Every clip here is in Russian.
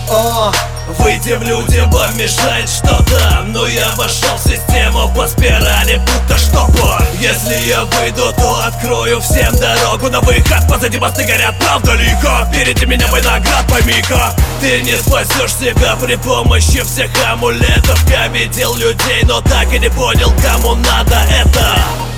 Выйти в люди вам мешает что-то, но я вошел в систему по спирали, будто штопор. Если я выйду, то открою всем дорогу на выход. Позади мосты горят, правда лихо. Впереди меня виноград, пойми-ка. Ты не спасешь себя при помощи всех амулетов. Я видел людей, но так и не понял, кому надо это.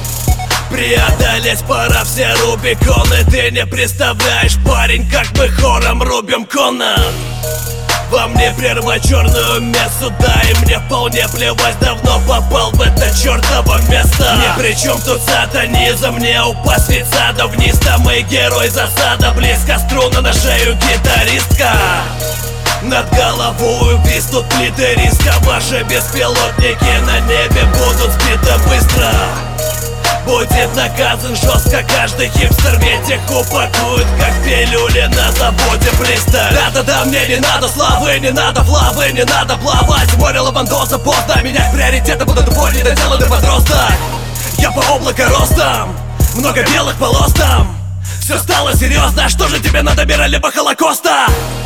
Преодолеть пора все рубиконы. Ты не представляешь, парень, как мы хором рубим Конан. Вам не прервать черную мессу, да, и мне вполне плевать. Давно попал в это чертово место. Ни при чем тут сатанизм, мне упасть ведь сада вниз. Там мой герой засада, близко струна на шею гитаристка. Над головой виснут плиты риска. Ваши беспилотники на небе будут сбиты быстро. Будет наказан жестко каждый хипстер, ведь их упакуют, как пилюли на заводе Блистер. Да-да-да, мне не надо славы, не надо флавы, не надо плавать. Море лавандоса, поздно менять приоритеты, буду тупой недоделанный подросток. Я по облако ростом, много белых полос там. Все стало серьезно, что же тебе надо, мира либо Холокоста?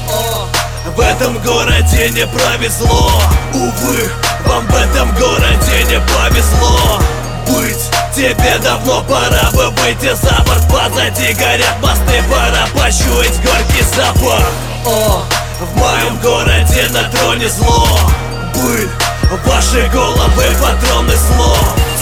В этом городе не повезло, увы, вам в этом городе не повезло быть. Тебе давно пора бы выйти за борт. Позади горят мосты, пора почуять горький запах. В моем городе на троне зло, быль, ваши головы патроны слов.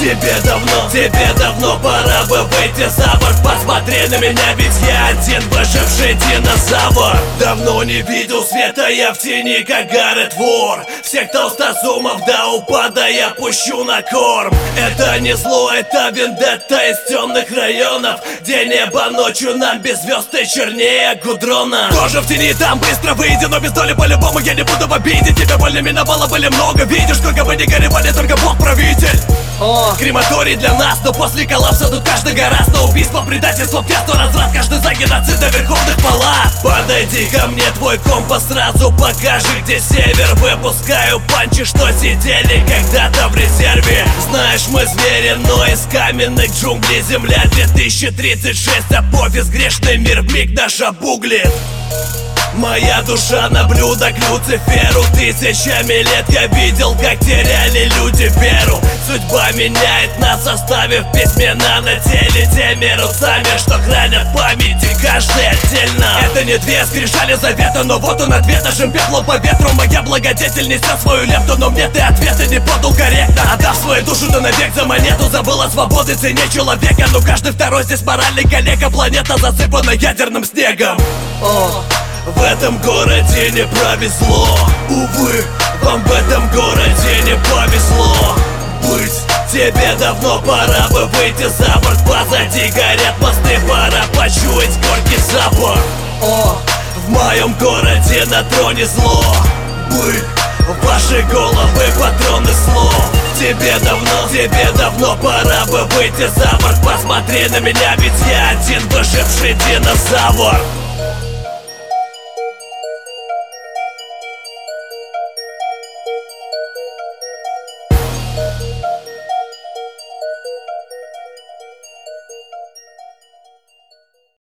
Тебе давно пора бы выйти за борт. Посмотри на меня, ведь я один выживший динозавр. Давно не видел света, я в тени, как Гаррет Вор. Всех толстосумов до упада я пущу на корм. Это не зло, это вендетта из темных районов, где небо ночью нам без звезд и чернее гудрона. Тоже в тени, там быстро выйди, но без доли по-любому я не буду в обиде. Тебе больно миновало, были много, видишь, сколько бы ни горевали, только Бог правитель. Крематорий для нас, но после коллапса тут каждый гораздо. Убийство, предательство, пьянство, разврат, каждый за геноцид до верховных палат. Подойди ко мне, твой компас сразу покажи, где север. Выпускаю панчи, что сидели когда-то в резерве. Знаешь, мы звери, но из каменных джунглей. Земля 2036, апофис, грешный мир вмиг наш обуглит. Моя душа на блюдо к Люциферу. Тысячами лет я видел, как теряли люди веру. Судьба меняет нас, оставив письмена на теле теми руцами, что хранят памяти каждый отдельно. Это не две скрижали завета, но вот он ответ нашим пеплом по ветру. Моя благодетель несет свою лепту, но мне ты ответы не подал корректно. Отдав свою душу да навек за монету, забыла свободы цене человека. Но каждый второй здесь моральный калека. Планета засыпана ядерным снегом. В этом городе не повезло, увы, вам в этом городе не повезло быть. Тебе давно пора бы выйти за борт. Позади горят мосты, пора почуять горький запах. В моем городе на троне зло, быль, ваши головы патроны слов. Тебе давно пора бы выйти за борт. Посмотри на меня, ведь я один выживший динозавр.